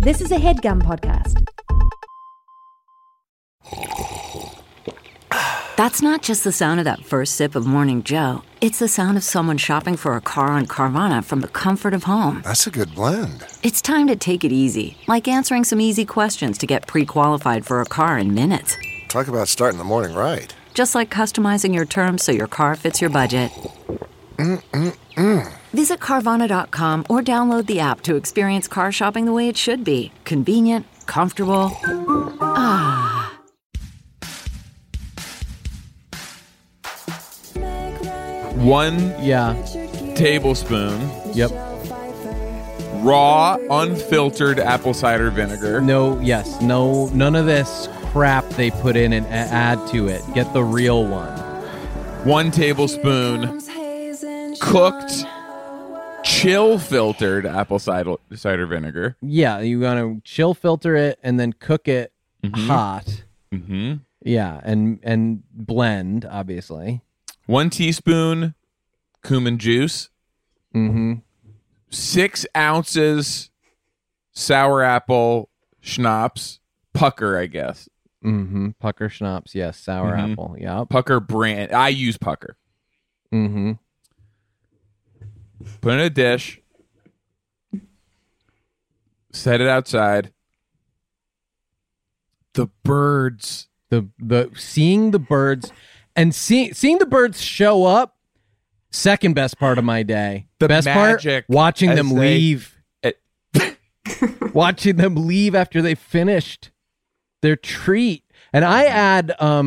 This is a HeadGum podcast. That's not just the sound of that first sip of Morning Joe. It's the sound of someone shopping for a car on Carvana from the comfort of home. That's a good blend. It's time to take it easy, like answering some easy questions to get pre-qualified for a car in minutes. Talk about starting the morning right. Just like customizing your terms so your car fits your budget. Visit Carvana.com or download the app to experience car shopping the way it should be. Convenient, comfortable. Ah. One tablespoon. Yep. Raw, unfiltered apple cider vinegar. No, none of this crap they put in and add to it. Get the real one. 1 tablespoon cooked, chill filtered apple cider vinegar. Yeah, you gotta chill filter it and then cook it hot. Mm-hmm. Yeah, and blend, obviously. 1 teaspoon cumin juice. Mm-hmm. 6 ounces sour apple schnapps. Pucker, I guess. Mm-hmm. Pucker schnapps, yes. Sour apple, yeah. Pucker brand. I use Pucker. Mm-hmm. Put it in a dish. Set it outside. The birds. The seeing the birds and seeing the birds show up, second best part of my day. The best part, watching them leave. Watching them leave after they finished their treat. And I add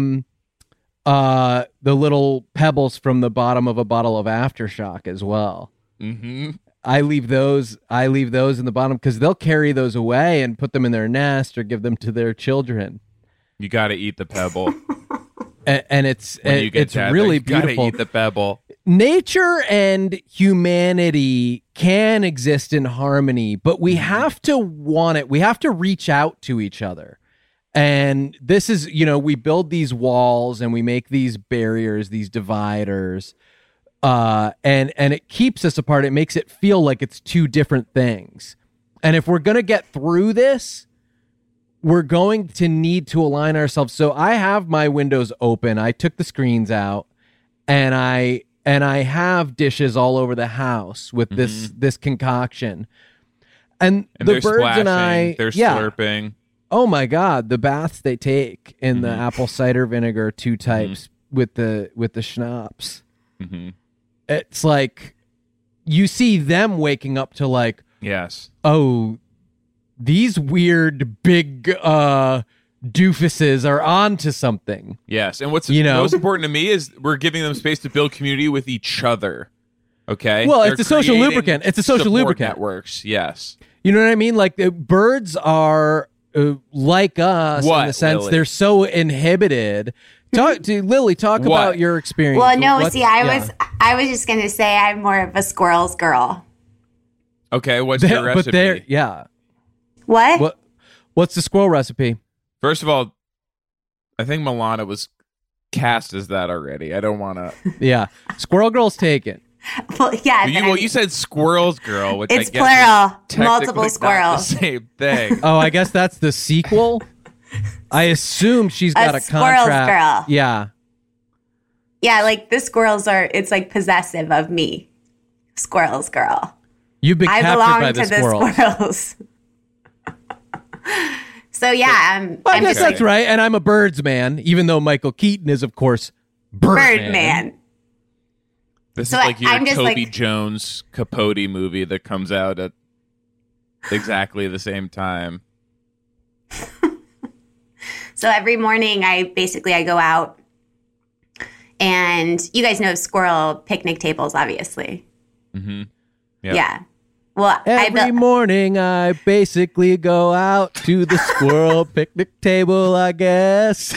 the little pebbles from the bottom of a bottle of Aftershock as well. Mm-hmm. I leave those in the bottom because they'll carry those away and put them in their nest or give them to their children. You got to eat the pebble. And it's really beautiful. Gotta eat the pebble. Nature and humanity can exist in harmony, but we have to want it. We have to reach out to each other. And this is, we build these walls and we make these barriers, these dividers, and it keeps us apart. It makes it feel like it's two different things. And if we're going to get through this, we're going to need to align ourselves. So I have my windows open. I took the screens out, and I have dishes all over the house with this concoction. And the birds splashing, they're slurping. Oh my God, the baths they take in the apple cider vinegar, 2 types with the schnapps. Mm-hmm. It's like you see them waking up to like, yes, oh, these weird big doofuses are onto something. Yes, and what's most important to me is we're giving them space to build community with each other. Okay. Well, They're it's a social lubricant. It's a social lubricant. Networks. Yes. You know what I mean? Like the birds are like us in the sense Lily? they're so inhibited. Talk to Lily. Talk about your experience. Well, no, I was just gonna say I'm more of a squirrels girl. Okay, what's your recipe? What? What's the squirrel recipe? First of all, I think Milana was cast as that already. I don't want to. Yeah, squirrel girl's taken. Well, yeah. You said squirrels girl, which it's I guess plural, multiple squirrels. The same thing. Oh, I guess that's the sequel. I assume she's got a squirrels contract. Girl. Yeah. Yeah, like the squirrels it's like possessive of me. Squirrels girl. You've been captured by the squirrels. So yeah, I guess that's right. And I'm a birds man, even though Michael Keaton is, of course, Birdman. This is like your Toby Jones Capote movie that comes out at exactly the same time. So every morning I go out, and you guys know squirrel picnic tables, obviously. Mm-hmm. Yep. Yeah. Well, every morning I basically go out to the squirrel picnic table, I guess.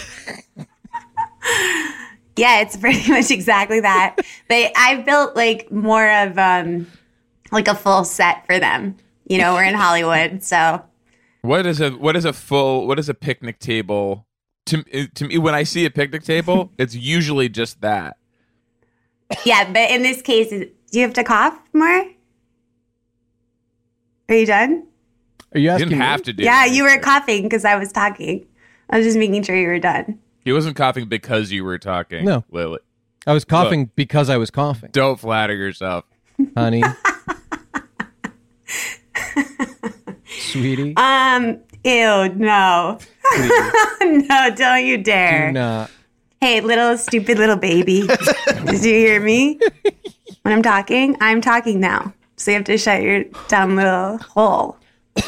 Yeah, it's pretty much exactly that. But I built like more of like a full set for them. We're in Hollywood, so. What is a picnic table? To me, when I see a picnic table, it's usually just that. Yeah, but in this case, do you have to cough more? Are you done? Are you asking didn't me? have to do Yeah, anything. you were coughing because I was talking. I was just making sure you were done. He wasn't coughing because you were talking. No. Lily. I was coughing because I was coughing, Don't flatter yourself. honey. Sweetie. Ew, no. No, don't you dare. Do not. Hey, little stupid little baby. Did you hear me? When I'm talking now. So you have to shut your dumb little hole.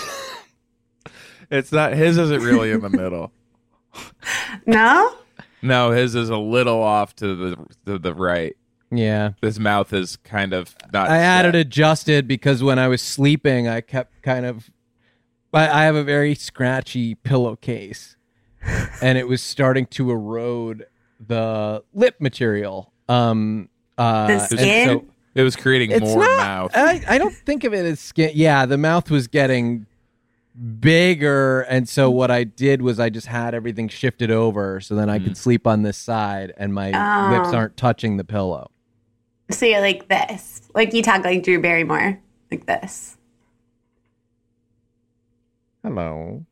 It's not, his isn't really in the middle. No? No, his is a little off to the right. Yeah. His mouth is kind of not. I had set. it adjusted because when I was sleeping, I kept kind of. I have a very scratchy pillowcase, and it was starting to erode the lip material. The skin? and so It was creating it's more not, mouth. I don't think of it as skin. Yeah, the mouth was getting bigger, and so what I did was I just had everything shifted over so then I could sleep on this side, and my lips aren't touching the pillow. So you're like this. Like you talk like Drew Barrymore. Like this. Hello.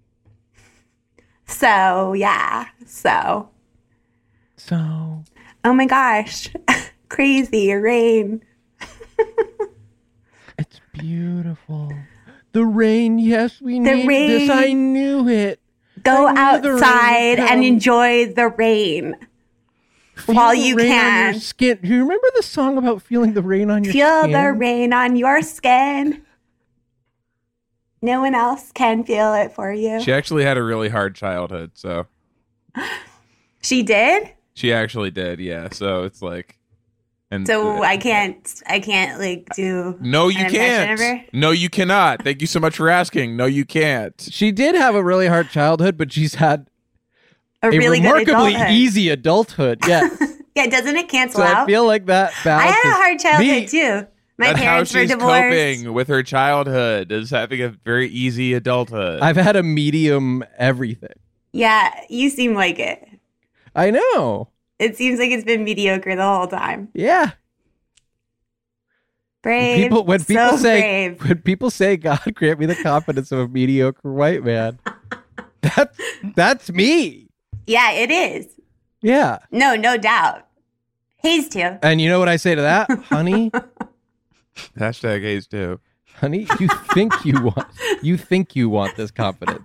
So, yeah. So. Oh my gosh. Crazy. Rain. It's beautiful. The rain, yes, we The need rain. this. I knew it. Go I knew the rain outside would and come. enjoy the rain. Feel while the you rain on can. your skin. Do you remember the song about feeling the rain on your Feel skin? the rain on your skin. No one else can feel it for you. She actually had a really hard childhood, so She did? she actually did, yeah. So it's like, and So I can't like do No, you an impression of can't. her? No, you cannot. Thank you so much for asking. No, you can't. She did have a really hard childhood, but she's had a a really good remarkably adulthood. easy adulthood. Yes. Yeah, doesn't it cancel So I out? feel like that I balances. had a hard childhood me. too. My That's how parents were she's divorced. coping with her childhood, is having a very easy adulthood. I've had a medium everything. Yeah, you seem like it. I know. It seems like it's been mediocre the whole time. Yeah. Brave. When people so say brave. when people say God grant me the confidence of a mediocre white man, that's me. Yeah, it is. Yeah. No doubt. Hayes too. And you know what I say to that? Honey, Hashtag Hayes too. honey, you think you want this confidence.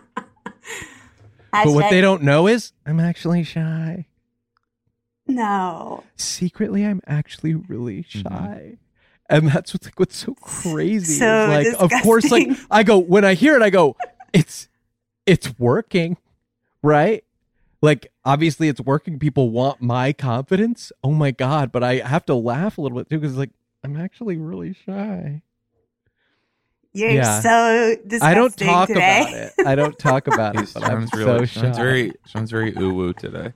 But what they don't know is I'm actually shy. No. Secretly, I'm actually really shy. And that's what's so crazy. So is like, of course, like disgusting. I go, when I hear it, I go, it's working, right? Like, obviously it's working. People want my confidence. Oh my God. But I have to laugh a little bit too, because like, I'm actually really shy. You're Yeah. so disgusting I don't talk today. about it. I don't talk about it, but I'm so shy. sounds very ooh-woo today.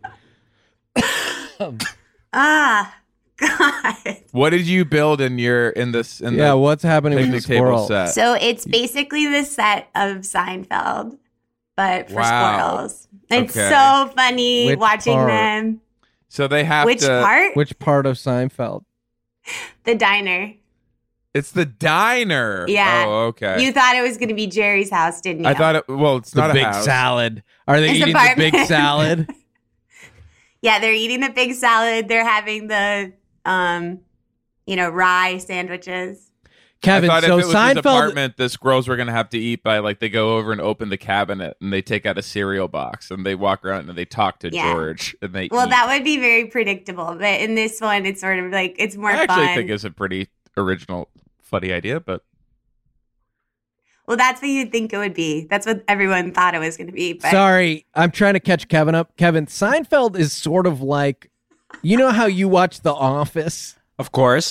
Ah, God. What did you build in Yeah, the what's happening with picnic the table squirrel? set? So it's basically the set of Seinfeld, but for Wow. squirrels. It's Okay. so funny Which watching part? them. So they have Which to. part? Which part of Seinfeld? The diner. It's the diner. Yeah. Oh, okay. You thought it was going to be Jerry's house, didn't you? I thought it. Well, it's The not big a house. salad. Are they It's eating the big apartment. salad? Yeah, they're eating the big salad. They're having the, rye sandwiches. Kevin, I thought so if it was his Seinfeld. apartment, the squirrels were going to have to eat by like they go over and open the cabinet and they take out a cereal box and they walk around and they talk to Yeah. George and they. Well, eat. that would be very predictable. But in this one, it's sort of like, it's more I actually fun. think it's a pretty original, funny idea, but Well, that's what you'd think it would be. That's what everyone thought it was going to be. But Sorry, I'm trying to catch Kevin up. Kevin, Seinfeld is sort of like, you know how you watch The Office? Of course.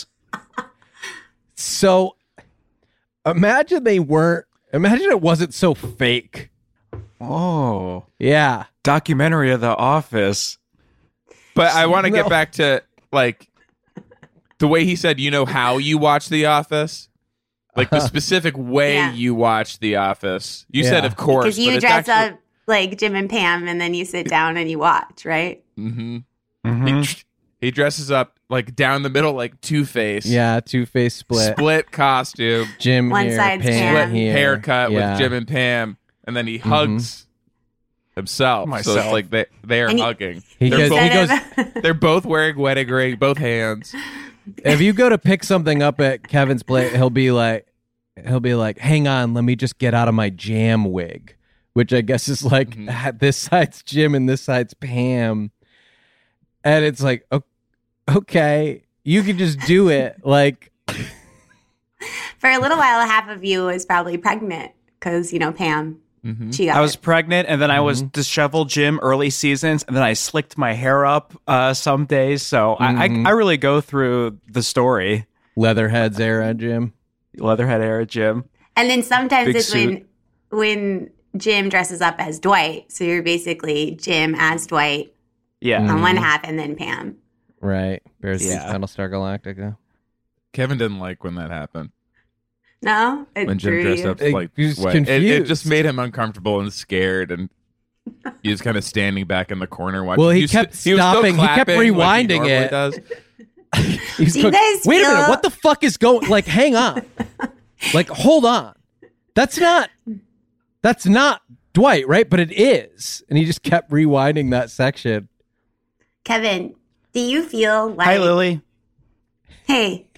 So imagine it wasn't so fake. Oh, Yeah. documentary of The Office. But I want to No. get back to like the way he said, you know how you watch The Office? Like the specific way Yeah. you watch The Office. You Yeah. said, of course. because you but it's dress actually- up like Jim and Pam and then you sit down and you watch, right? Mhm. Mhm. He dresses up like down the middle, like Two-Face. Yeah, Two-Face split costume. Jim one here, side's Pam Pam. here. Haircut with Jim and Pam, and then he hugs himself. So it's like they are hugging. They're both wearing wedding ring, both hands. If you go to pick something up at Kevin's plate, he'll be like, hang on, let me just get out of my jam wig, which I guess is like this side's Jim and this side's Pam. And it's like, okay, you can just do it. Like, for a little while, half of you was probably pregnant because, Pam, she got I was pregnant, and then I was disheveled Jim early seasons, and then I slicked my hair up some days. So I really go through the story. Leatherhead's era, Jim. Leatherhead era, Jim. And then sometimes Big it's suit. when Jim dresses up as Dwight. So you're basically Jim as Dwight on one half, and then Pam. Right. Battlestar Galactica. Kevin didn't like when that happened. No? When Jim dressed up like he was Dwight. confused. It just made him uncomfortable and scared, and he was kind of standing back in the corner watching. Well, he kept stopping. He kept rewinding like it. Does. He's you guys wait a feel- minute, what the fuck is going? Like, hang on. Like, hold on. That's not Dwight, right? But it is. And he just kept rewinding that section. Kevin, do you feel like... Hi, Lily. Hey.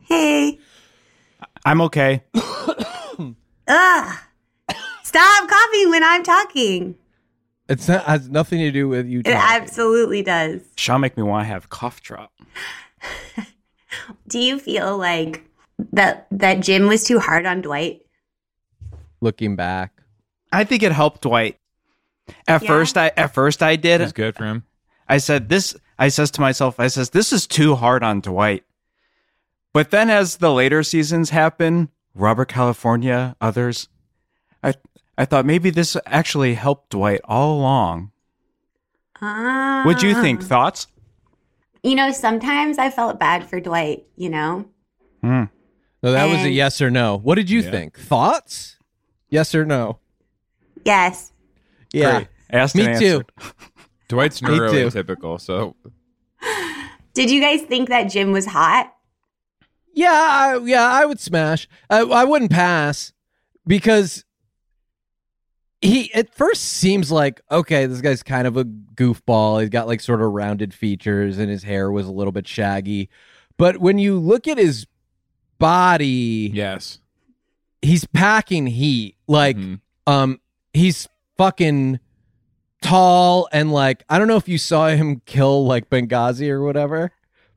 I'm okay. Ugh. Stop coughing when I'm talking. Has nothing to do with you. It absolutely does. She'll make me want to have cough drop. Do you feel like that Jim was too hard on Dwight? Looking back, I think it helped Dwight. At first I did. It was good for him. I says to myself, this is too hard on Dwight. But then as the later seasons happen, Robert California, others, I thought maybe this actually helped Dwight all along. What'd you think? Thoughts? Sometimes I felt bad for Dwight, No, that was a yes or no. What did you think? Thoughts? Yes or no? Yes. Yeah. Great. Asked Me and too. answered. Dwight's neurotypical, so... Did you guys think that Jim was hot? Yeah, I would smash. I wouldn't pass because he at first seems like, okay, this guy's kind of a goofball. He's got like sort of rounded features and his hair was a little bit shaggy. But when you look at his body, yes, he's packing heat. Like, he's fucking tall and like, I don't know if you saw him kill like Benghazi or whatever.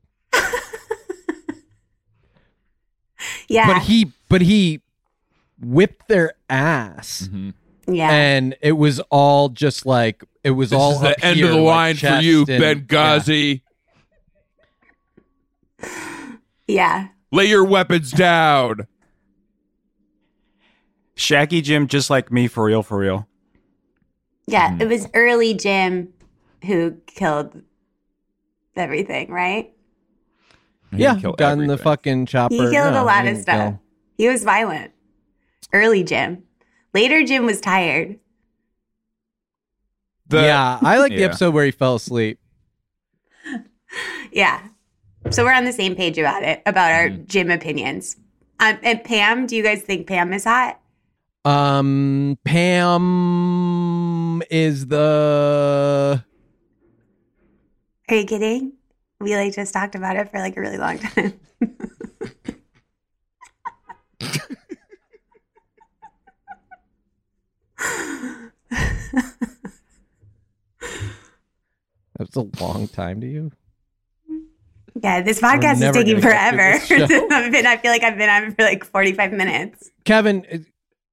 Yeah. But he whipped their ass. Yeah. And it was all just like, it was this all is the up end here, of the line like for you, and- Benghazi. Yeah. Lay your weapons down. Shaggy Jim, just like me, for real, for real. Yeah, it was early Jim who killed everything, right? Yeah, got in the fucking chopper. He killed a lot he of didn't stuff. kill. He was violent. Early Jim. Later Jim was tired. Yeah, I like the episode where he fell asleep. Yeah. So we're on the same page about it, about our Jim opinions. And Pam, do you guys think Pam is hot? Pam is the... Are you kidding? We like just talked about it for like a really long time. That's a long time to you. Yeah, this podcast is never taking gonna get through forever. this show. I feel like I've been on for like 45 minutes. Kevin,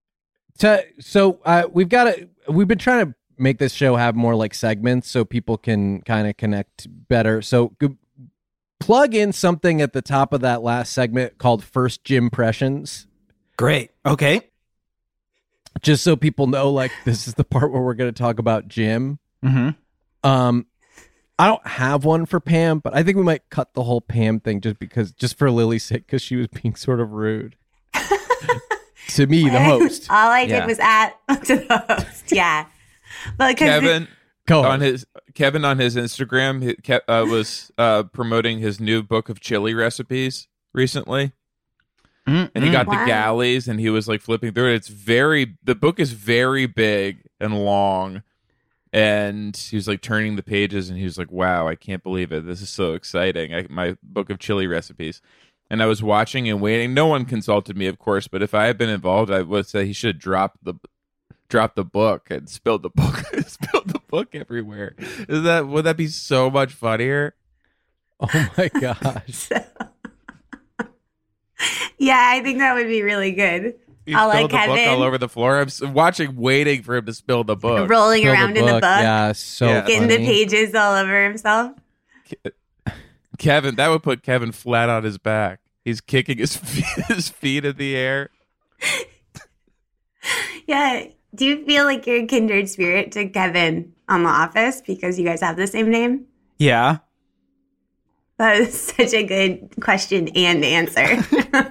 we've been trying to make this show have more like segments so people can kind of connect better. So plug in something at the top of that last segment called First Jimpressions. Great. Okay. Just so people know, like, this is the part where we're going to talk about Jim. Mm-hmm. I don't have one for Pam, but I think we might cut the whole Pam thing just for Lily's sake, because she was being sort of rude to me, the host. All I did was add to the host. Yeah. But Kevin, Go on. Kevin on his Instagram was promoting his new book of chili recipes recently. And he got the galleys and he was like flipping through it. The book is very big and long. And he was like turning the pages and he was like, wow, I can't believe it. This is so exciting. My book of chili recipes. And I was watching and waiting. No one consulted me, of course, but if I had been involved, I would say he should drop the book and spilled the book everywhere. Would that be so much funnier? Oh my gosh. Yeah, I think that would be really good. I'll like Kevin book all over the floor. I'm watching, waiting for him to spill the book. Rolling around in the book. Yeah, getting the pages all over himself. Kevin, that would put Kevin flat on his back. He's kicking his feet in the air. Yeah. Do you feel like you're a kindred spirit to Kevin on The Office because you guys have the same name? Yeah. That was such a good question and answer.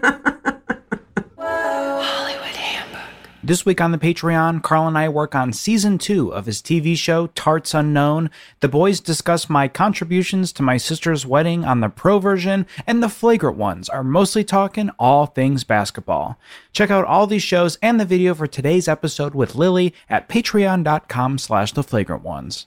This week on the Patreon, Carl and I work on Season 2 of his TV show, Tarts Unknown. The boys discuss my contributions to my sister's wedding on the pro version, and the flagrant ones are mostly talking all things basketball. Check out all these shows and the video for today's episode with Lily at patreon.com/theflagrantones.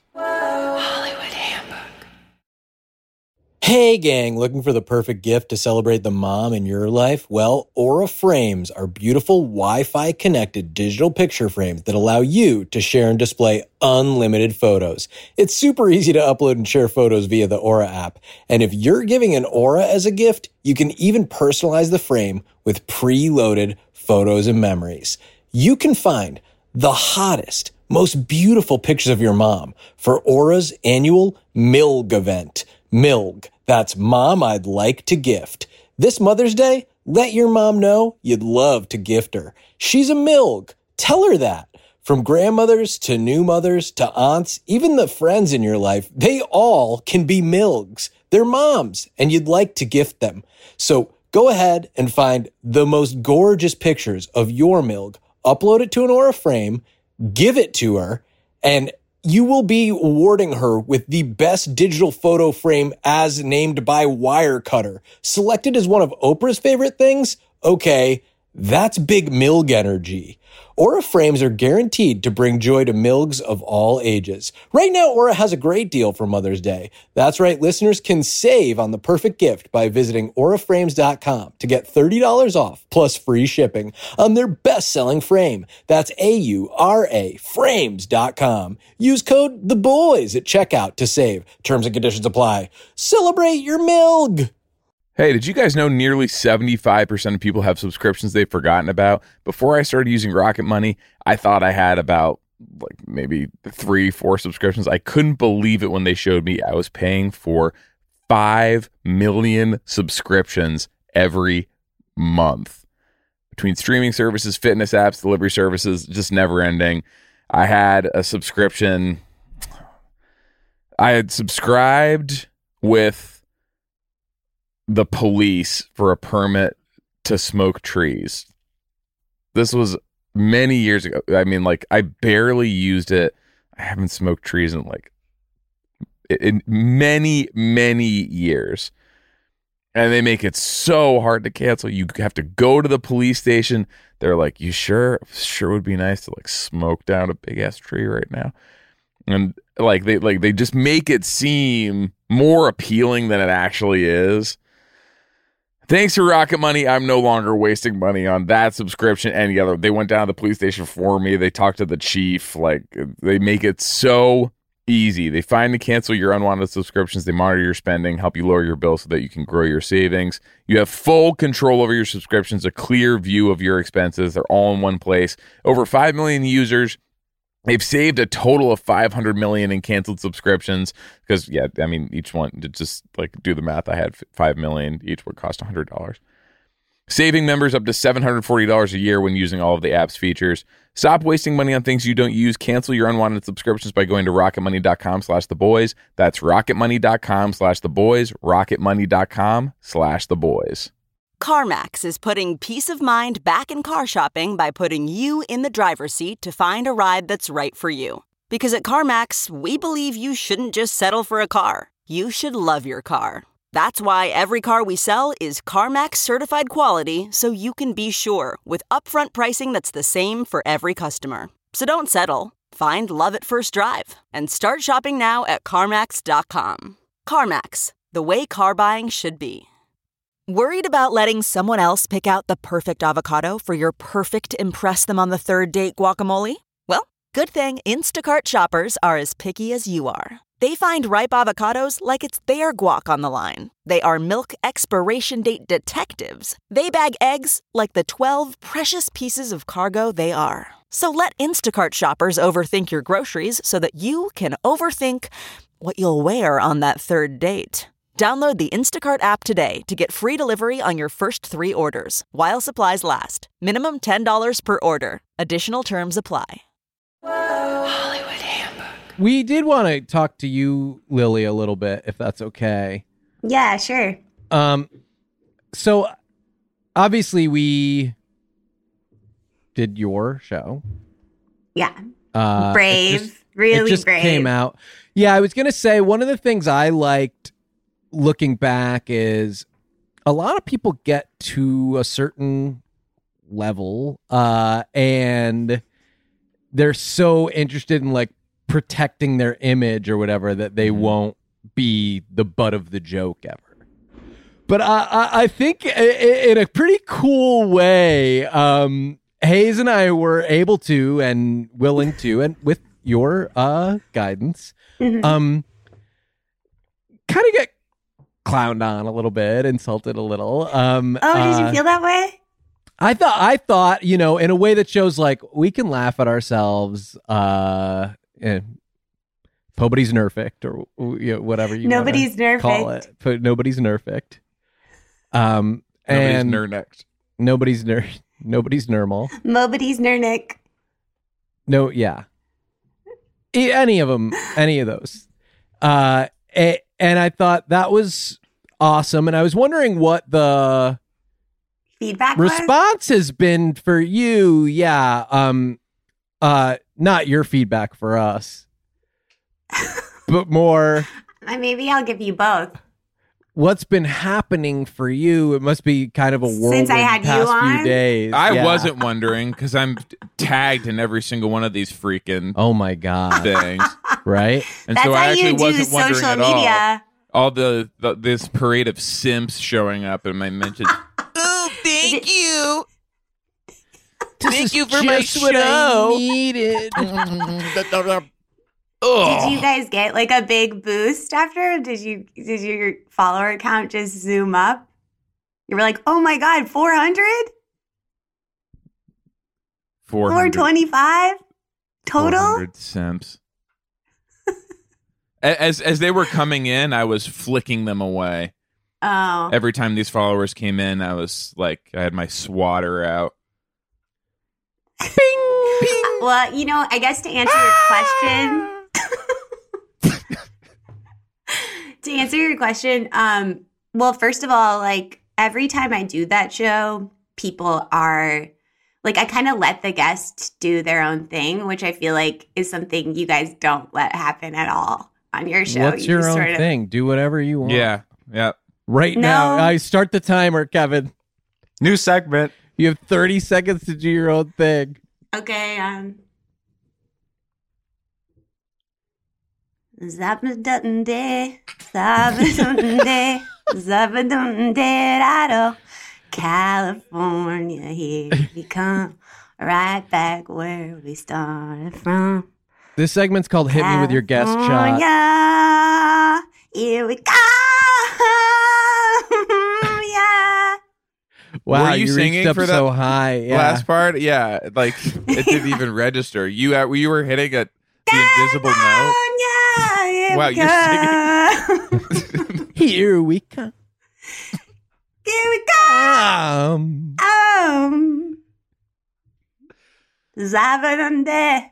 Hey gang, looking for the perfect gift to celebrate the mom in your life? Well, Aura Frames are beautiful Wi-Fi connected digital picture frames that allow you to share and display unlimited photos. It's super easy to upload and share photos via the Aura app. And if you're giving an Aura as a gift, you can even personalize the frame with preloaded photos and memories. You can find the hottest, most beautiful pictures of your mom for Aura's annual MILG event. MILG. That's Mom I'd Like to Gift. This Mother's Day, let your mom know you'd love to gift her. She's a MILG. Tell her that. From grandmothers to new mothers to aunts, even the friends in your life, they all can be MILGs. They're moms, and you'd like to gift them. So go ahead and find the most gorgeous pictures of your MILG, upload it to an Aura frame, give it to her, and you will be awarding her with the best digital photo frame as named by Wirecutter. Selected as one of Oprah's favorite things? Okay, that's big MILG energy. Aura frames are guaranteed to bring joy to MILGs of all ages. Right now, Aura has a great deal for Mother's Day. That's right, listeners can save on the perfect gift by visiting auraframes.com to get $30 off plus free shipping on their best-selling frame. That's AURA frames.com. Use code THEBOYS at checkout to save. Terms and conditions apply. Celebrate your MILG! Hey, did you guys know nearly 75% of people have subscriptions they've forgotten about? Before I started using Rocket Money, I thought I had about maybe 3-4 subscriptions. I couldn't believe it when they showed me I was paying for 5 million subscriptions every month. Between streaming services, fitness apps, delivery services, just never ending. I had a subscription. I had subscribed with the police for a permit to smoke trees. This was many years ago. I mean, I barely used it. I haven't smoked trees in many, many years. And they make it so hard to cancel. You have to go to the police station. They're like, you sure? Sure would be nice to smoke down a big ass tree right now. And they just make it seem more appealing than it actually is. Thanks to Rocket Money, I'm no longer wasting money on that subscription. Any other, they went down to the police station for me. They talked to the chief. They make it so easy. They find and cancel your unwanted subscriptions. They monitor your spending, help you lower your bill so that you can grow your savings. You have full control over your subscriptions, a clear view of your expenses. They're all in one place. Over 5 million users. They've saved a total of $500 million in canceled subscriptions because, each one, to just do the math, I had 5 million. Each would cost $100. Saving members up to $740 a year when using all of the app's features. Stop wasting money on things you don't use. Cancel your unwanted subscriptions by going to rocketmoney.com/theboys. That's rocketmoney.com/theboys. rocketmoney.com/theboys. CarMax is putting peace of mind back in car shopping by putting you in the driver's seat to find a ride that's right for you. Because at CarMax, we believe you shouldn't just settle for a car. You should love your car. That's why every car we sell is CarMax certified quality, so you can be sure with upfront pricing that's the same for every customer. So don't settle. Find love at first drive and start shopping now at CarMax.com. CarMax, the way car buying should be. Worried about letting someone else pick out the perfect avocado for your perfect impress them on the third date guacamole? Well, good thing Instacart shoppers are as picky as you are. They find ripe avocados like it's their guac on the line. They are milk expiration date detectives. They bag eggs like the 12 precious pieces of cargo they are. So let Instacart shoppers overthink your groceries so that you can overthink what you'll wear on that third date. Download the Instacart app today to get free delivery on your first 3 orders, while supplies last. Minimum $10 per order. Additional terms apply. Hollywood Handbook. We did want to talk to you, Lily, a little bit, if that's okay. Yeah, sure. So obviously we did your show. Yeah. Brave. Really it just brave. Came out. Yeah, I was going to say one of the things I liked looking back is a lot of people get to a certain level and they're so interested in like protecting their image or whatever that they won't be the butt of the joke ever. But I think in a pretty cool way, Hayes and I were able to and willing to, and with your guidance, kind of get clowned on a little bit, insulted a little. Did you feel that way? I thought, you know, in a way that shows like we can laugh at ourselves. Nobody's nerfect, or you know, whatever you nobody's nerfect. Call it. But nobody's nerfect. Nobody's and nernecked. Nobody's normal. Nobody's nernick. No, yeah. Any of them, any of those. And I thought that was awesome. And I was wondering what the feedback response has been for you. Yeah. Not your feedback for us, but more. Maybe I'll give you both. What's been happening for you? It must be kind of a whirlwind since I had past you on? few days. I wasn't wondering because I'm tagged in every single one of these freaking my god things, right? And That's so I how actually you do wasn't wondering social at media. all this parade of simps showing up in my mentions. Oh, thank you. Thank you for just my what I show. needed. Did you guys get like a big boost after? Did your follower count just zoom up? You were like, oh my god, 400? 425 total? 400 simps. As they were coming in, I was flicking them away. Oh. Every time these followers came in, I was like, I had my swatter out. Bing, bing. Well, you know, I guess to answer your question. To answer your question, well, first of all, like every time I do that show, people are like, I kind of let the guests do their own thing, which I feel like is something you guys don't let happen at all on your show. What's your own thing? Do whatever you want. Yeah. Right now, I start the timer, Kevin. New segment. You have 30 seconds to do your own thing. Okay. Zabadunde, zabadunde, zabadunde, California, here we come, right back where we started from. This segment's called Hit Me With Your Guest Shot. California, here we go. Yeah. Wow, were you singing reached up for that so high. Yeah. last part? Yeah, like it didn't even register. You were hitting the invisible note. Wow, you're singing. Here we come. Here we go. Zabadunde.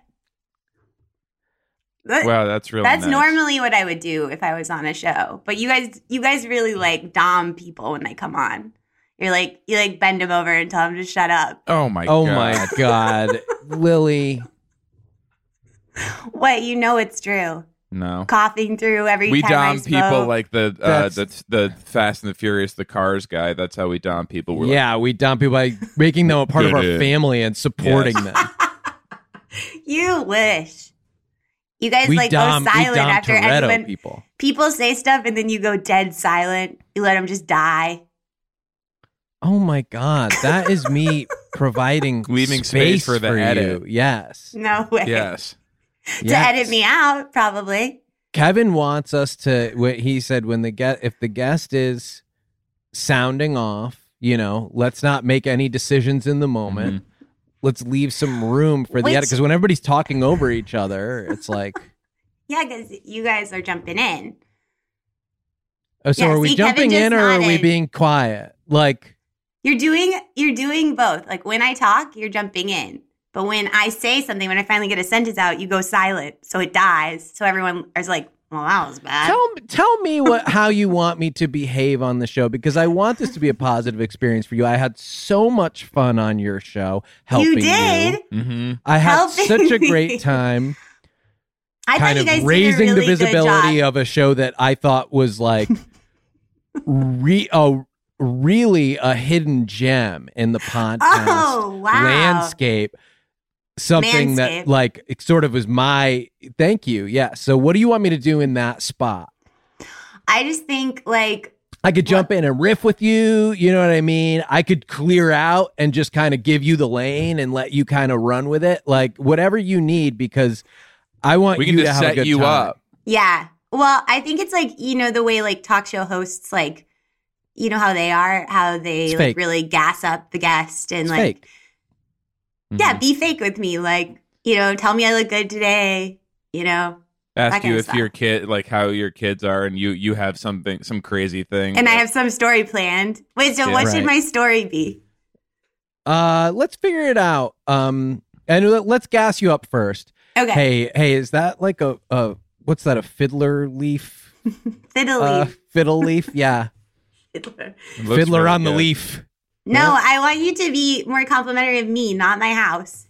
Wow, that's really That's nice. normally what I would do if I was on a show. But you guys really like dom people when they come on. You bend them over and tell them to shut up. Oh my god, Lily. What, you know it's true. No. Coughing through every we time I dom people smoke. like the Fast and the Furious, the Cars guy. That's how we dom people. We're we dump people by making them a part of our Get it. family and supporting Yes. them. You wish. You guys We like dom- go we silent dom after Toretto anyone. people. Say stuff and then you go dead silent. You let them just die. Oh my God, that is me providing Leaving space for the you. edit. Yes. No way. Yes. To edit me out, probably. Kevin wants us to. He said when if the guest is sounding off, let's not make any decisions in the moment. Let's leave some room for the edit, because when everybody's talking over each other, it's like, Yeah, because you guys are jumping in. oh, so Yeah, are we see, jumping Kevin in just or are we nodded. being quiet? Like, You're doing both. Like when I talk, you're jumping in. But when I say something, when I finally get a sentence out, you go silent. So it dies. So everyone is like, well, that was bad. tell me how you want me to behave on the show, because I want this to be a positive experience for you. I had so much fun on your show helping You did? Mm-hmm. I had Helping such a me. great time. I kind thought you of guys raising did a really the visibility good job. of a show that I thought was like really a hidden gem in the podcast Oh, wow. landscape. Something that Manscaped. like it sort of was my thank you. Yeah. So what do you want me to do in that spot? I just think like I could jump in and riff with you. You know what I mean? I could clear out and just kind of give you the lane and let you kind of run with it. Like whatever you need, because I want We can you to just have a set good you time. up. Yeah. Well, I think it's like, the way like talk show hosts, like, you know how they are, how they It's like fake. really gas up the guest and It's like, fake. yeah, be fake with me. Like, tell me I look good today, that Ask kind you of if stuff. your kid, like how your kids are, and you have some crazy thing. And I have some story planned. Wait, so what should Right. my story be? Let's figure it out. And let's gas you up first. Okay. Hey, is that like a what's that? A fiddler leaf? Fiddle Fiddle leaf? Yeah. Fiddler. Fiddler on the leaf. No, I want you to be more complimentary of me, not my house.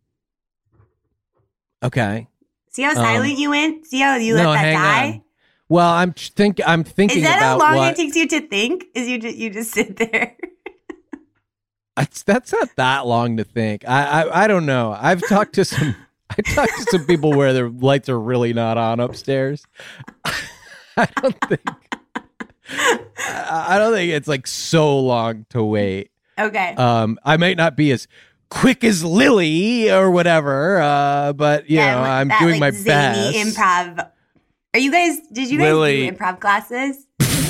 Okay. See how silent you went? See how you let that hang die? on. Well, I'm thinking Is that how about long what it takes you to think? Is you just sit there? that's not that long to think. I don't know. I've talked to some people where their lights are really not on upstairs. I don't think it's like so long to wait. Okay. I might not be as quick as Lily or whatever, but I'm that, doing like, my zany best. improv. Did you guys Lily. do improv classes?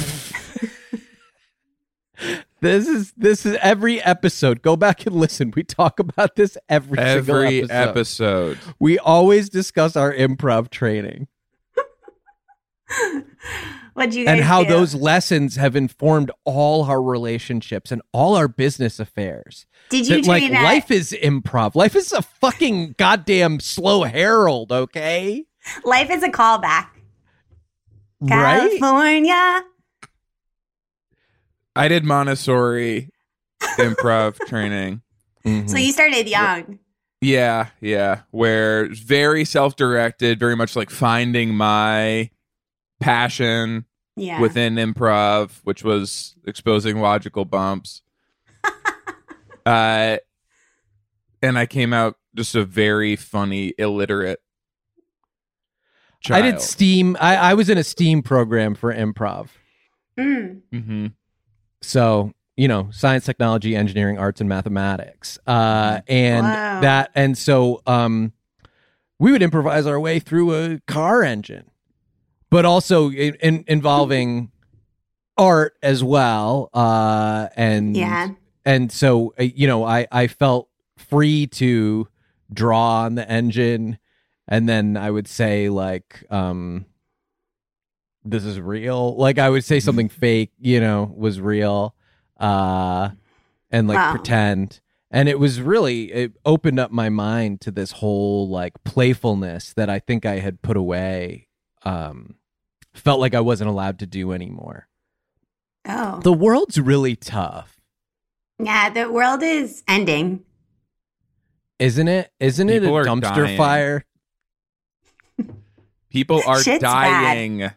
This is every episode. Go back and listen. We talk about this every single episode. We always discuss our improv training What'd you guys and how do? those lessons have informed all our relationships and all our business affairs. Did you That, like, train at- life is improv. Life is a fucking goddamn slow herald, okay? Life is a callback. Right? California. I did Montessori improv training. So you started young. Yeah, where it's very self-directed, very much like finding my passion Yeah. within improv, which was exposing logical bumps. And I came out just a very funny, illiterate child. I did STEAM. I was in a STEAM program for improv. Mm-hmm. So, science, technology, engineering, arts, and mathematics. And Wow. so we would improvise our way through a car engine, but also involving art as well. And so, I felt free to draw on the engine. And then I would say like, this is real. Like I would say something fake, was real, and like Wow. pretend. And it opened up my mind to this whole like playfulness that I think I had put away. Felt like I wasn't allowed to do anymore. Oh. The world's really tough, Yeah, the world is ending. isn't it? Isn't it a People are dumpster dying. fire? People are Shit's dying. bad.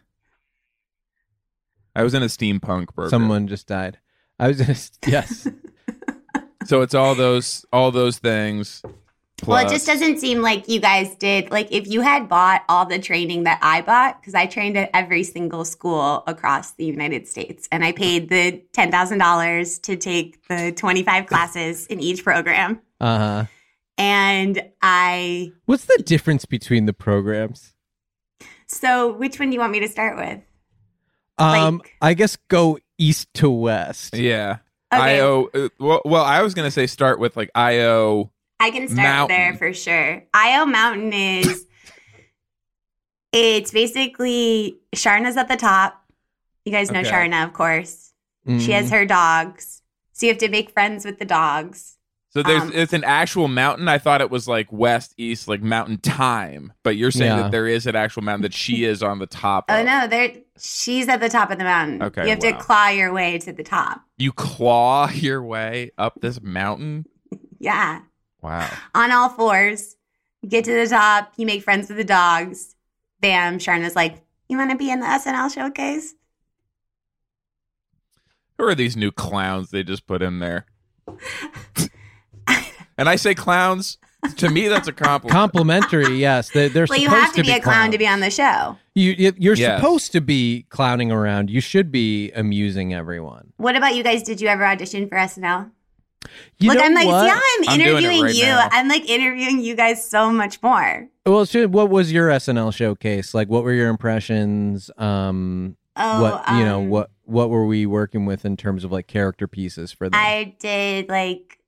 I was in a steampunk program. Someone just died. I was in a, yes. So it's all those things. Well, it plus- just doesn't seem like you guys did. Like, if you had bought all the training that I bought, because I trained at every single school across the United States, and I paid the $10,000 to take the 25 classes in each program. Uh-huh. And What's the difference between the programs? So which one do you want me to start with? I guess go east to west. Yeah. Okay. IO. Well, I was gonna say start with like IO. I can start Mountain. there for sure. IO Mountain is, it's basically, Sharna's at the top. You guys know Okay. Sharna, of course. She Mm-hmm. has her dogs. So you have to make friends with the dogs. So it's an actual mountain. I thought it was like west, east, like mountain time. But you're saying Yeah. that there is an actual mountain that she is on the top Oh, of. no, she's at the top of the mountain. Okay, You have to wow. claw your way to the top. You claw your way up this mountain? Yeah. Wow. On all fours. You get to the top. You make friends with the dogs. Bam. Sharna's like, you want to be in the SNL showcase? Who are these new clowns they just put in there? And I say clowns, to me that's a compliment. Complimentary, yes. They're Well, supposed you have to be a clown clowns. to be on the show. You're Yes. supposed to be clowning around. You should be amusing everyone. What about you guys? Did you ever audition for SNL? You Look, know I'm like, what? see how I'm I'm doing it interviewing right you? now. I'm like interviewing you guys so much more. Well, what was your SNL showcase? Like, what were your impressions? What were we working with in terms of like character pieces for them? I did like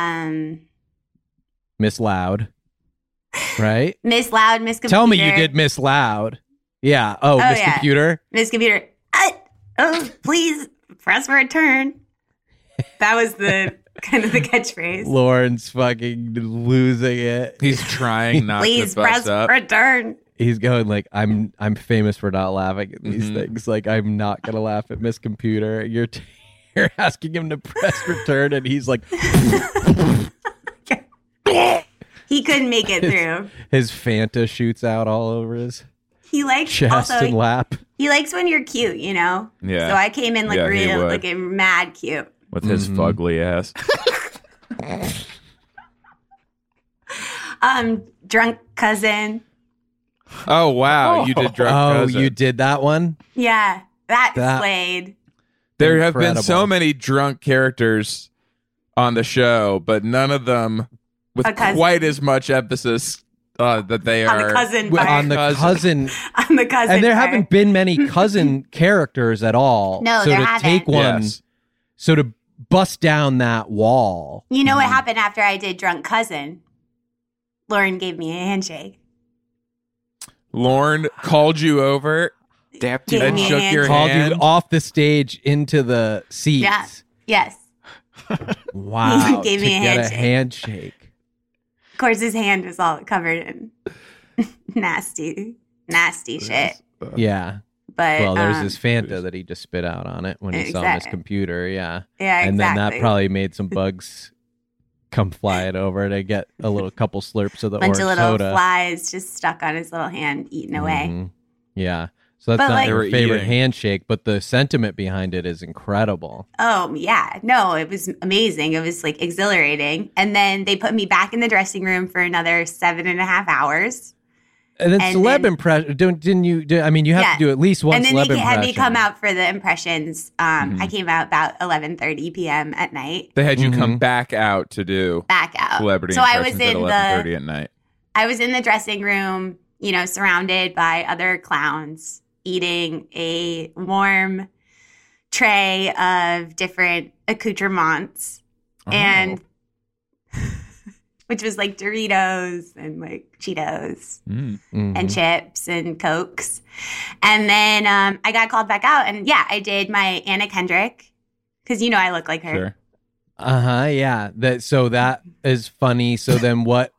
Miss Loud, right? Miss Loud, Miss Computer. Tell me you did Miss Loud. Yeah. Oh, Miss yeah. Computer. Miss Computer. Please press for a turn. That was the kind of the catchphrase. Lauren's fucking losing it. He's trying not Please to press bust up. for a turn. He's going like, I'm famous for not laughing at these Mhm. things. Like, I'm not gonna laugh at Miss Computer. You're asking him to press return, and he's like, He couldn't make it through. his Fanta shoots out all over his He likes chest also and lap. he likes when you're cute, you know? Yeah. So I came in like Yeah, he real, would. like mad cute. With his fugly ass. Drunk cousin. Oh, wow. You did drunk Oh, cousin. you did that one? Yeah, that That- slayed. There have been so Incredible. many drunk characters on the show, but none of them with A cousin. quite as much emphasis that they On are. the cousin Well, part. on the cousin. On the cousin And there part. haven't been many cousin characters at all. No, so there to haven't. take one, Yes. so to bust down that wall. You know what happened after I did Drunk Cousin? Lauren gave me a handshake. Lorne called you over Dapped Gave you and me a off. shook your Called hand. you off the stage into the seats. Yeah. Yes. Wow. Gave to me a get handshake. a handshake. Of course, his hand was all covered in nasty shit. Yeah. But Well, there's this Fanta that he just spit out on it when he saw Miss Exactly. Computer. Yeah. yeah, And then that exactly. probably made some bugs come flying over to get a couple slurps of the bunch orange of little soda. flies just stuck on his little hand, eating away. Mhm. Yeah. So that's But, not like- your They were favorite eating. handshake, but the sentiment behind it is incredible. Oh yeah, no, it was amazing. It was like exhilarating. And then they put me back in the dressing room for another 7.5 hours. And then And celeb then- impression. Didn't you? I mean, you have Yeah. to do at least one And then celeb they had me impression. come out for the impressions. I came out about 11:30 p.m. at night. They had you come Mhm. back out to do Back out. celebrity So I was impressions at in 11:30 at night. I was in the dressing room, you know, surrounded by other clowns, eating a warm tray of different accoutrements, Oh. and which was like Doritos and like Cheetos Mm. Mhm. and chips and Cokes. And then I got called back out, and yeah, I did my Anna Kendrick because you know I look like her. Sure. Yeah. That is funny. So then what?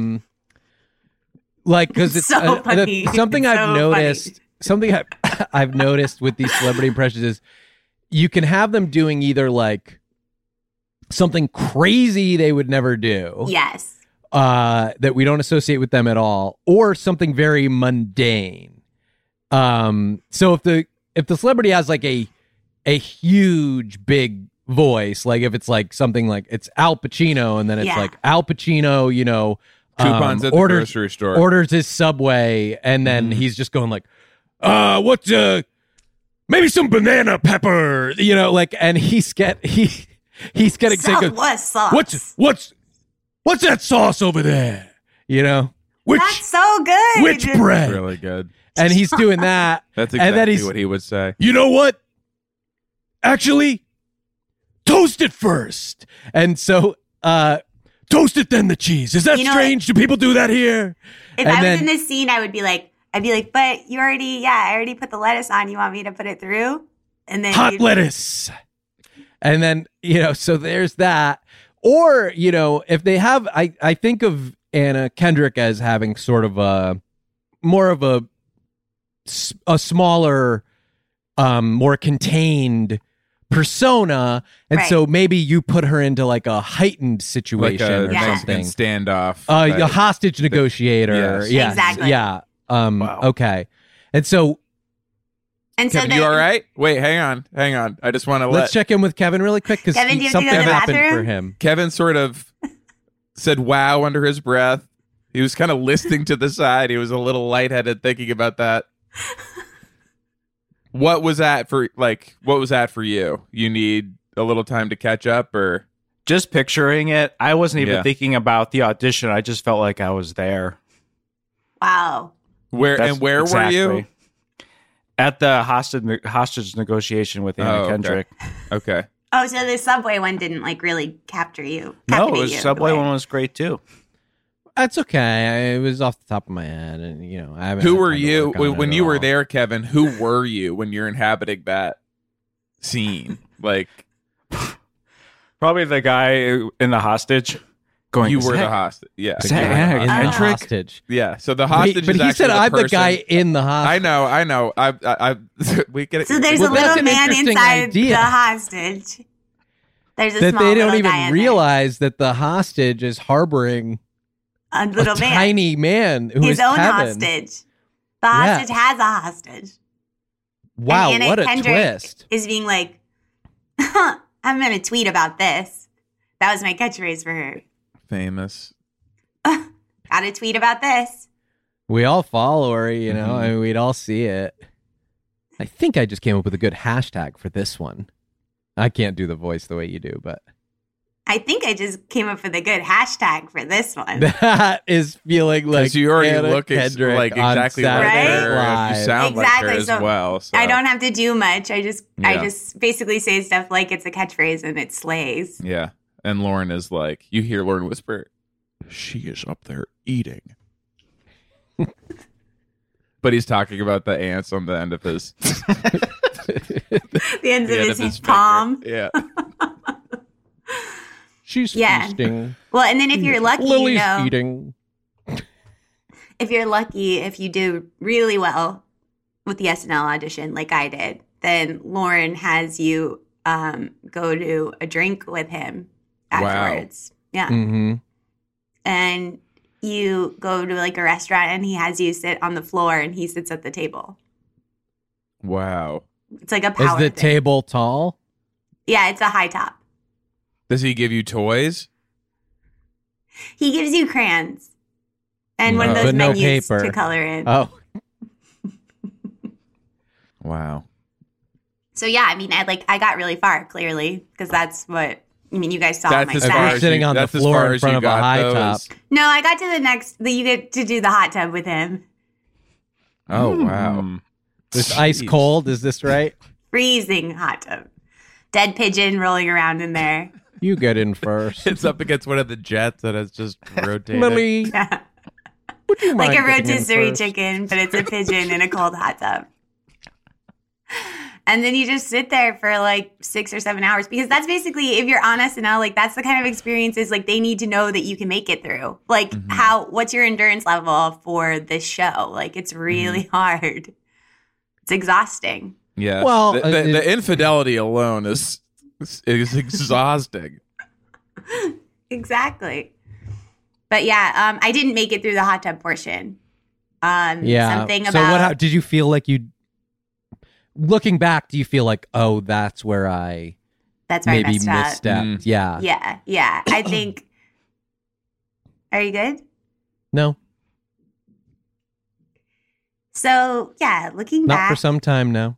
Like because it's So funny. something It's I've so noticed. Something I've noticed with these celebrity impressions is you can have them doing either like something crazy they would never do. Yes. That we don't associate with them at all, or something very mundane. So if the celebrity has like a huge big voice, like if it's like something like it's Al Pacino, and then it's like Al Pacino, you know, coupons at the grocery store, orders his Subway, and then he's just going like, what's maybe some banana pepper, you know, like, and he's getting Southwest sauce. What's that sauce over there? You know, that's so good. Which bread? Really good. And he's doing that. That's and then exactly what he would say. You know what? Actually, toast it first. And so, toast it, then the cheese. Is that strange? Do people do that here? If I was in this scene, I'd be like, but I already put the lettuce on. You want me to put it through? And then hot lettuce. And then, you know, so there's that. Or, you know, if they have, I think of Anna Kendrick as having sort of more of a smaller, more contained persona, and so maybe you put her into like a heightened situation or something, standoff, a hostage negotiator. Yes. Exactly. Yeah. Okay. And so Kevin, you all right? Wait, hang on. I just want to let's check in with Kevin really quick because Kevin, do you something have to go to the happened bathroom? for him. Kevin sort of said "wow" under his breath. He was kind of listening to the side. He was a little lightheaded thinking about that. What was that for you? You need a little time to catch up, or just picturing it? I wasn't even thinking about the audition. I just felt like I was there. Wow. Where were you? At the hostage negotiation with Anna Kendrick. Okay. Oh, so the Subway one didn't like really capture you. No, the Subway one was great too. That's okay. It was off the top of my head, and you know, I haven't. Who were you when you were there, Kevin? Who were you when you're inhabiting that scene? Like, probably the guy in the hostage. Going, you were the hostage. Yeah, is that Anna Kendrick? Hostage. Yeah. So the hostage. But he said I'm the guy in the hostage. I know. We get it. So there's a little man inside the hostage. There's a that small they don't little guy even in realize that the hostage is harboring a little man, tiny man who his is own Kevin. Hostage. The hostage has a hostage. Wow, and Anna what a Kendrick twist! Is being like, I'm going to tweet about this. That was my catchphrase for her. Famous. Gotta tweet about this. We all follow her, you know. I mean, we'd all see it. I think I just came up with a good hashtag for this one. I can't do the voice the way you do, but I think I just came up with a good hashtag for this one. That is feeling like you already Anna look Kendrick like exactly like her. Live. You sound like her as well. So. I don't have to do much. I just basically say stuff like it's a catchphrase and it slays. Yeah. And Lauren is like, you hear Lauren whisper, she is up there eating. But he's talking about the ants on the end of his the end of his palm. Yeah. She's feasting. Well, and then if you're lucky, Lily's eating. If you're lucky, if you do really well with the SNL audition like I did, then Lauren has you go to a drink with him afterwards. Wow. Yeah. Mm-hmm. And you go to like a restaurant and he has you sit on the floor and he sits at the table. Wow. It's like a power Is the table tall? Yeah, it's a high top. Does he give you toys? He gives you crayons and one of those menus to color in. Oh. Wow. So yeah, I mean, I got really far, clearly, because that's what, I mean, you guys saw that's my as set. far as sitting on the floor in front of a high top. No, I got to the next, you get to do the hot tub with him. Oh, wow. It's ice cold, is this right? Freezing hot tub. Dead pigeon rolling around in there. You get in first. It's up against one of the jets that is just rotating. Lily, yeah. Would you mind like a getting in rotisserie first? chicken, but it's a pigeon in a cold hot tub. And then you just sit there for like 6 or 7 hours because that's basically, if you're on SNL, like that's the kind of experiences like they need to know that you can make it through. Like what's your endurance level for this show? Like it's really hard. It's exhausting. Yeah. Well, the infidelity alone is exhausting. Exactly. But yeah, I didn't make it through the hot tub portion. Something about. So what? Did you feel like you? Looking back, do you feel like, oh, that's where I maybe misstepped? Yeah. Yeah. I think. Are you good? No. So yeah, looking back. Not for some time now.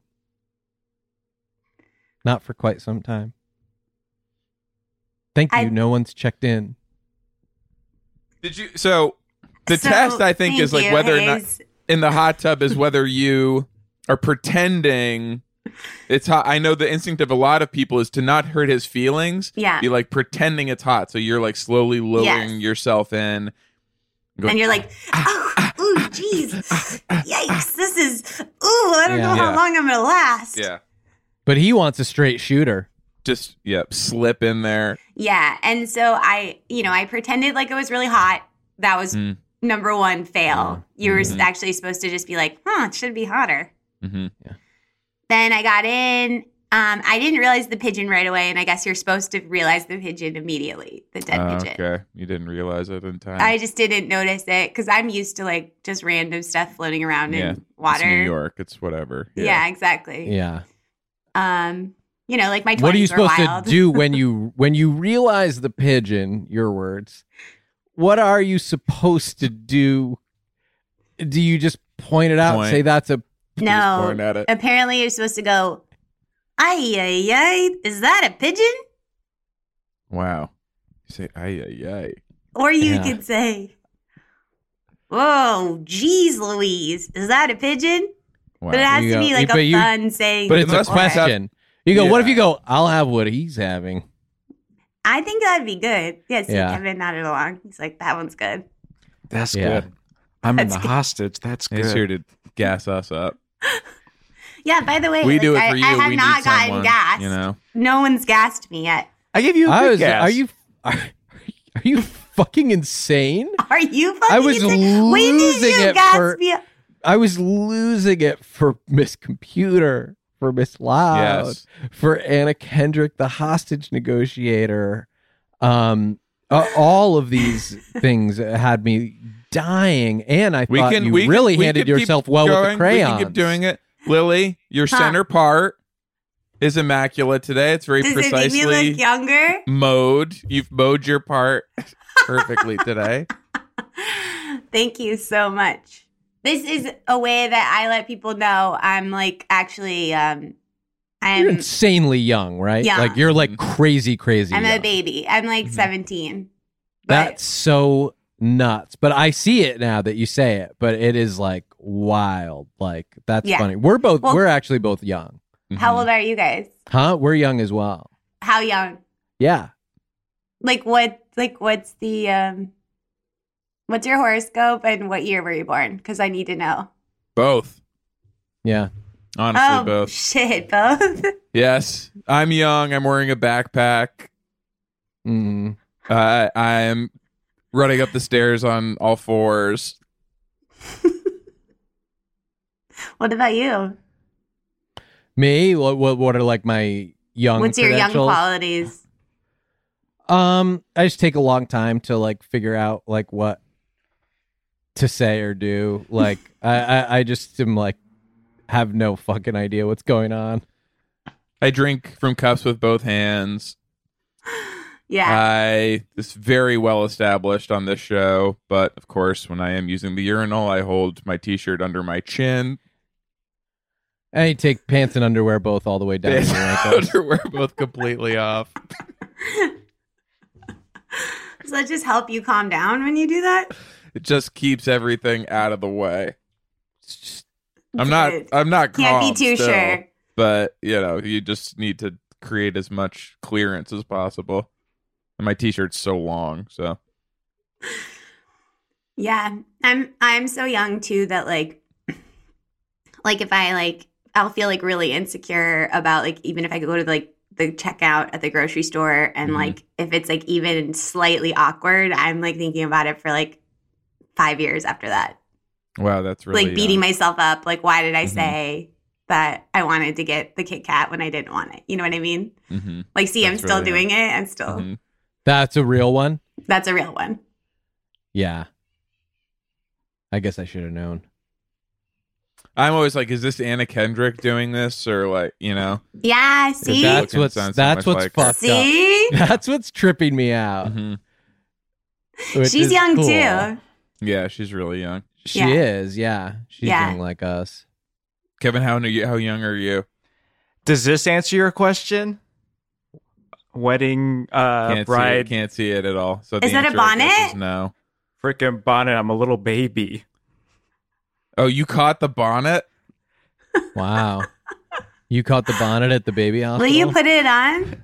Not for quite some time. Thank you. No one's checked in. Did you? So the test, I think, is like whether or not in the hot tub is whether you are pretending it's hot. I know the instinct of a lot of people is to not hurt his feelings. Yeah. Be like pretending it's hot. So you're like slowly lowering yourself in. Going, and you're like, ooh, jeez. Yikes. This is, I don't know how long I'm going to last. Yeah. But he wants a straight shooter. Just, slip in there. Yeah. And so I pretended like it was really hot. That was number one fail. You were actually supposed to just be like, it should be hotter. Mm-hmm. Yeah. Then I got in. I didn't realize the pigeon right away, and I guess you're supposed to realize the pigeon immediately, the dead pigeon. Okay. You didn't realize it in time. I just didn't notice it because I'm used to like just random stuff floating around in water. It's New York. It's whatever. Yeah, exactly. Yeah. Like my 20s what are you supposed wild. to do when you realize the pigeon, your words, what are you supposed to do? Do you just point it out and say that's a... No. Point at it. Apparently you're supposed to go, ay, ay, ay, is that a pigeon? Wow. You say, ay, ay, ay. Or you could say, whoa, geez, Louise, is that a pigeon? Wow. But it has to be like a fun saying. But it's a question. You go, what if you go, I'll have what he's having? I think that'd be good. Yeah, see, Kevin nodded along. He's like, that one's good. That's good. I'm in the hostage. That's good. He's here to gas us up. Yeah, by the way, we do it for you. I have we not need gotten someone, gassed. You know? No one's gassed me yet. I give you a good gas. Are you fucking insane? Are you fucking I was insane? When did you gas me? I was losing it for Miss Computer, for Miss Loud, for Anna Kendrick, the hostage negotiator. All of these things had me dying, and I thought you really handled yourself well with the crayons. We can keep doing it. Lily, your center part is immaculate today. It's very precisely Does it make me look younger? mowed. You've mowed your part perfectly today. Thank you so much. This is a way that I let people know I'm like actually I'm You're insanely young, right? Young. Like you're like crazy I'm young. a baby. I'm like 17. That's so nuts. But I see it now that you say it, but it is like wild. Like that's funny. We're actually both young. How old are you guys? Huh? We're young as well. How young? Yeah. What's the what's your horoscope and what year were you born? Because I need to know. Both. Yeah. Honestly, both. Shit, both. Yes. I'm young. I'm wearing a backpack. Mm. I'm running up the stairs on all fours. What about you? Me? What are like my young What's your young credentials? qualities? I just take a long time to like figure out like what to say or do. Like I just am like have no fucking idea what's going on. I drink from cups with both hands. Yeah. It's very well established on this show, but of course, when I am using the urinal, I hold my t-shirt under my chin. And you take pants and underwear both all the way down to your ankles. Underwear both completely off. Does that just help you calm down when you do that? It just keeps everything out of the way. I'm not Can't calm be too still, sure. But you just need to create as much clearance as possible. And my t-shirt's so long, so yeah, I'm so young too that like if I I'll feel like really insecure about like even if I go to like the checkout at the grocery store and like if it's like even slightly awkward, I'm like thinking about it for like 5 years after that. Wow, that's really like beating myself up. Like, why did I say that I wanted to get the Kit Kat when I didn't want it? You know what I mean? Mm-hmm. Like, see, I'm still doing it. I'm still. That's a real one? That's a real one. Yeah. I guess I should have known. I'm always like, is this Anna Kendrick doing this, or like, you know? Yeah, see? That's what's Sounds so much like her. fucked See? up. That's what's tripping me out. Mhm. which She's is young cool. too. Yeah, she's really young. She Yeah. is, yeah. She's Yeah. young like us. Kevin, how young are you? Does this answer your question? Wedding bride, Can't see it at all. So the Is that a answer, I guess, bonnet? is no. freaking bonnet. I'm a little baby. Oh, you caught the bonnet? Wow. You caught the bonnet at the baby Will hospital? you put it on?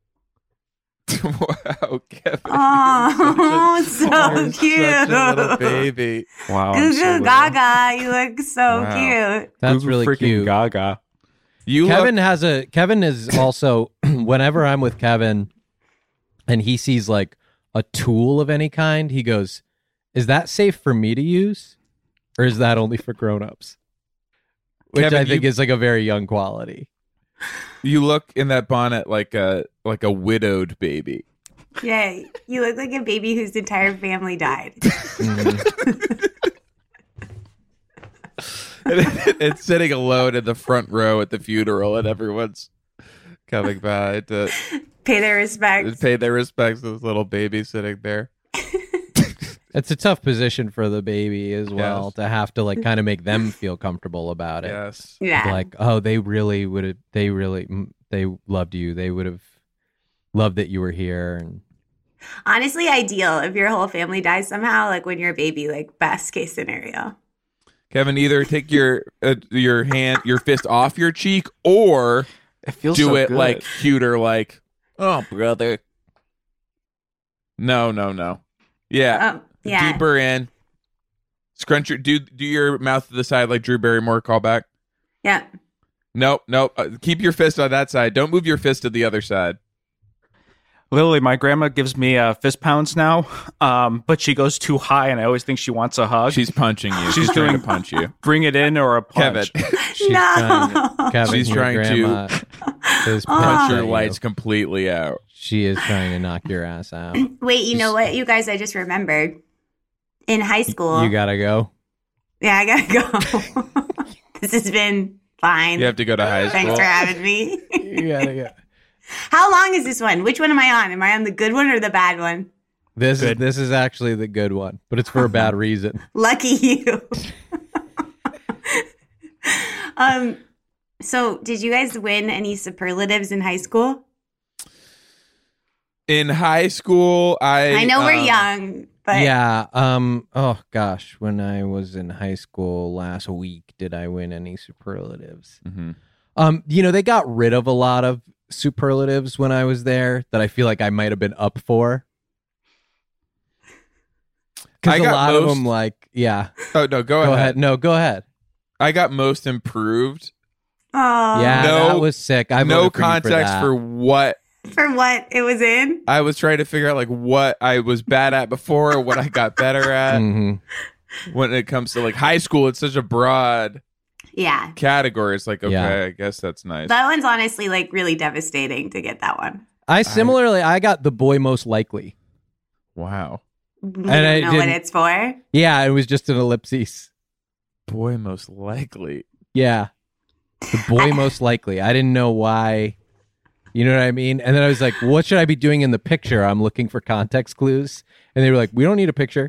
Wow, Kevin. Oh, so You're cute. Such a little baby. Wow. Goo I'm goo so little. gaga. You look so Wow. cute. That's Goo really freaking cute. Gaga. You Kevin is also whenever I'm with Kevin and he sees like a tool of any kind, he goes, "Is that safe for me to use? Or is that only for grown-ups?" Which Kevin, I think is like a very young quality. You look in that bonnet like a widowed baby. Yeah, you look like a baby whose entire family died. It's sitting alone in the front row at the funeral, and everyone's coming by to Pay their respects. pay their respects to this little baby sitting there. It's a tough position for the baby as well Yes. to have to like kind of make them feel comfortable about it. Yes. Yeah. Like, oh, they loved you. They would have loved that you were here. And Honestly, ideal if your whole family dies somehow, like when you're a baby, like best case scenario. Kevin, either take your fist off your cheek, or It feels do so it good. like cuter, like, oh brother. No. Yeah. Yeah. Deeper in. Scrunch your do your mouth to the side like Drew Barrymore callback. Yeah. Nope. Keep your fist on that side. Don't move your fist to the other side. Lily, my grandma gives me fist pounds now, but she goes too high, and I always think she wants a hug. She's punching you. She's trying doing- to punch you. Bring it in or a punch. Kevin, she's No. Kevin, She's your trying to grandma is punch punching your you. lights completely out. She is trying to knock your ass out. Wait, you know what, you guys? I just remembered. In high school. You gotta go. Yeah, I gotta go. This has been fine. You have to go to high school. Thanks for having me. You gotta go. How long is this one? Which one am I on? Am I on the good one or the bad one? This Good. is actually the good one, but it's for a bad reason. Lucky you. So did you guys win any superlatives in high school? In high school, I know we're young, but Yeah. Oh gosh, when I was in high school last week, did I win any superlatives? Mhm. They got rid of a lot of superlatives when I was there that I feel like I might have been up for. I Because a got lot of most- them, like, yeah. Oh no, go Go ahead. ahead. No, go ahead. I got most improved. oh, Yeah, No- that was sick. I No voted for you context that. for what for what it was in. I was trying to figure out, like what I was bad at before, or what I got better at. Mhm. When it comes to like high school, it's such a broad Yeah, category. It's like, okay, Yeah. I guess that's nice. that one's honestly like really devastating to get that one. I got the boy most likely. Wow. You And I don't know what didn't- it's for. Yeah, it was just an ellipses. Boy, most likely. Yeah. The boy most likely. I didn't know why. You know what I mean? And then I was like, what should I be doing in the picture? I'm looking for context clues. And they were like, we don't need a picture.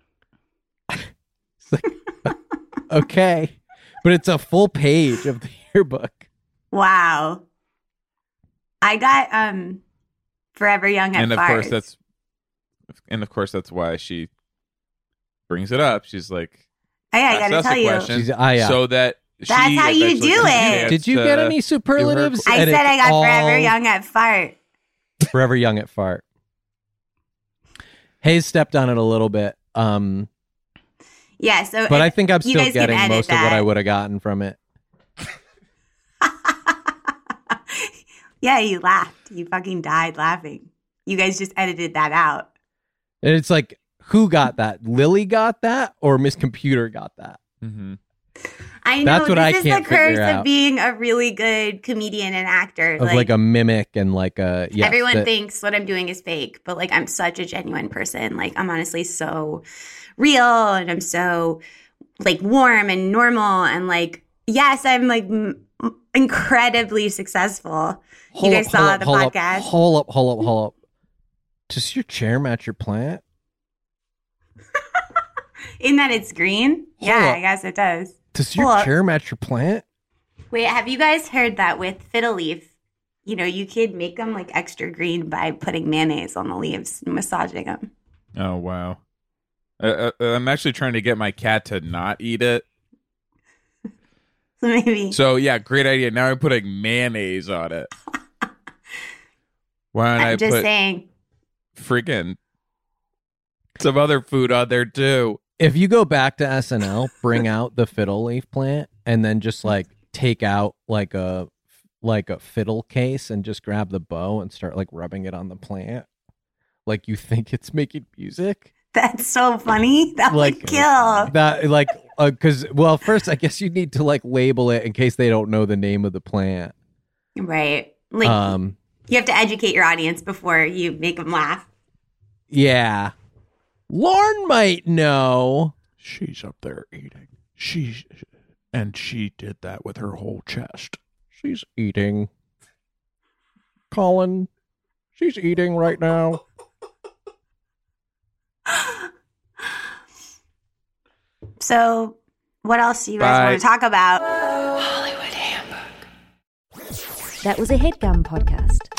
It's like, okay. But it's a full page of the yearbook. Wow. I got Forever Young at And of Fars. course that's why she brings it up. She's like, Hey, I ask gotta us a tell you. question Yeah. so that That's she how you eventually do gets a it. chance Did you to get any give her- superlatives? I And said I it's got all Forever Young at Fart. Forever Young at Fart. Hayes stepped on it a little bit. Yeah, so But I think I'm you still guys can getting edit most of what that. I would have gotten from it. Yeah, you laughed. You fucking died laughing. You guys just edited that out. And it's like, who got that? Lily got that, or Miss Computer got that? Mhm. I know That's what this I is can't the curse figure of out. being a really good comedian and actor. Of like a mimic and like a yes, everyone that- thinks what I'm doing is fake, but like I'm such a genuine person. Like I'm honestly so real and I'm so like warm and normal and like, yes, I'm like incredibly successful. You guys saw the podcast. Hold up. Does your chair match your plant? In that it's green? Yeah, I guess it does. Does your chair match your plant? Wait, have you guys heard that with fiddle leaf? You know, you could make them like extra green by putting mayonnaise on the leaves and massaging them. Oh, wow. I'm actually trying to get my cat to not eat it. So maybe. So, yeah, great idea. Now I'm putting mayonnaise on it. Why don't I just put saying. Freaking some other food on there, too? If you go back to SNL, bring out the fiddle leaf plant and then just like take out like a fiddle case and just grab the bow and start like rubbing it on the plant like you think it's making music. That's so funny. That would kill. That like because first I guess you need to like label it in case they don't know the name of the plant. Right. Like you have to educate your audience before you make them laugh. Yeah. Lauren might know. She's up there eating. She did that with her whole chest. She's eating. Colin, she's eating right now. So, what else do you guys want to talk about? That was a HeadGum podcast.